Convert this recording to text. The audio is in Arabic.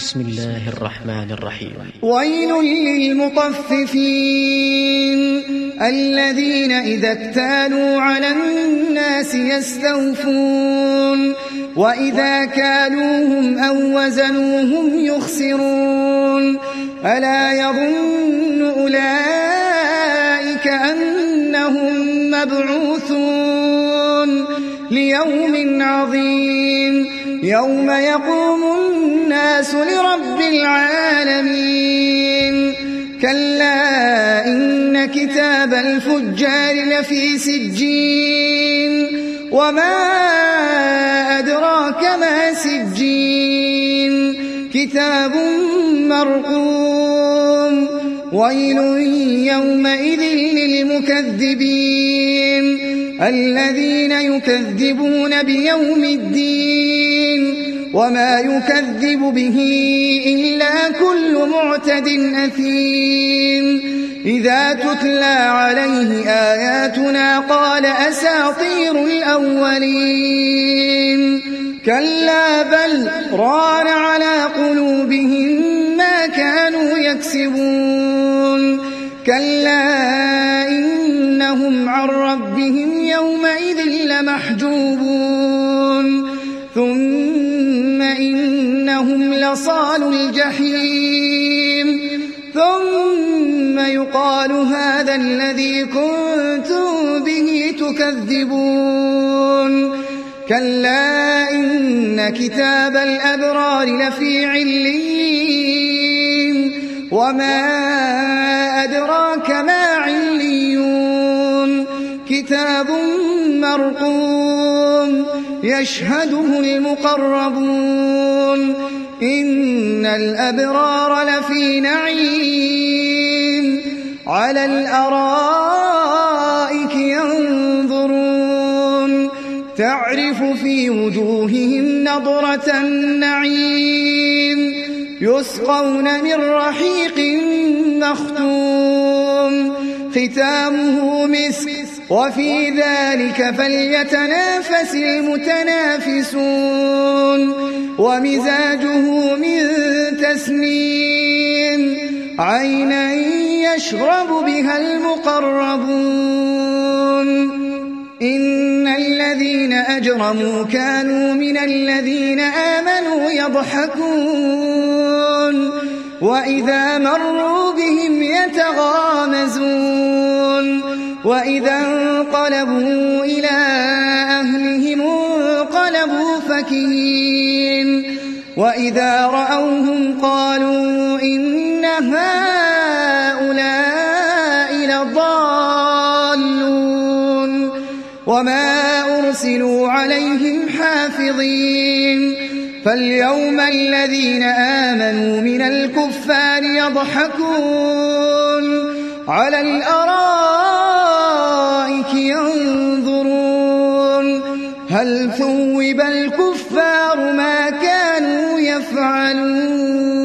بسم الله الرحمن الرحيم. ويل للمطففين الذين إذا اكتالوا على الناس يستوفون وإذا كالوهم أو وزنوهم يخسرون ألا يظن أولئك أنهم مبعوثون ليوم عظيم يوم يقوم الناس لرب العالمين كلا إن كتاب الفجار لفي سجين وما أدراك ما سجين كتاب مرقوم ويل يومئذ للمكذبين الذين يكذبون بيوم الدين وما يكذب به إلا كل معتد أثيم إذا تتلى عليه آياتنا قال أساطير الأولين كلا بل ران على قلوبهم ما كانوا يكسبون كلا إنهم عن ربهم يومئذ لمحجوبون ثم إنهم لصالوا الجحيم ثم يقال هذا الذي كنتم به تكذبون كلا إن كتاب الأبرار لفي عليين وما أدراك ما عليون كتاب مرقوم يشهده المقربون إن الأبرار لفي نعيم على الأرائك ينظرون تعرف في وجوههم نضرة النعيم يسقون من رحيق مختوم ختامه مسك وفي ذلك فليتنافس المتنافسون ومزاجه من تسنيم عينا يشرب بها المقربون إن الذين أجرموا كانوا من الذين آمنوا يضحكون وإذا مروا بهم يتغامزون وإذا انقلبوا إلى أهلهم انقلبوا فكهين وإذا رأوهم قالوا إن هؤلاء لضالون وما أرسلوا عليهم حافظين فاليوم الذين آمنوا من الكفار يضحكون على الأرائك ينظرون هل ثوب الكفار ما كانوا يفعلون